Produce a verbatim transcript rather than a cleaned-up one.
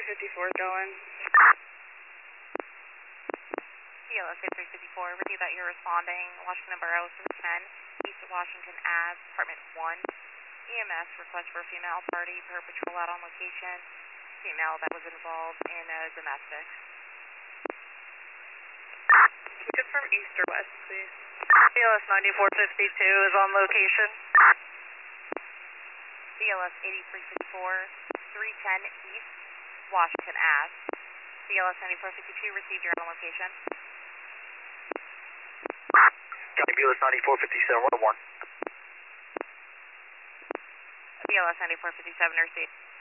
fifty-four going. B L S eighty-three fifty-four, with you that you're responding, Washington Borough ten, East Washington Ave, Apartment one. E M S request for a female party per patrol out on location. Female that was involved in a domestic. Can you confirm east or west, please? B L S ninety-four fifty-two is on location. B L S eighty-three fifty-four, three ten East Washington Ave. B L S ninety-four fifty-two received your own location. County B L S ninety-four fifty-seven, one oh one. B L S ninety-four fifty-seven received.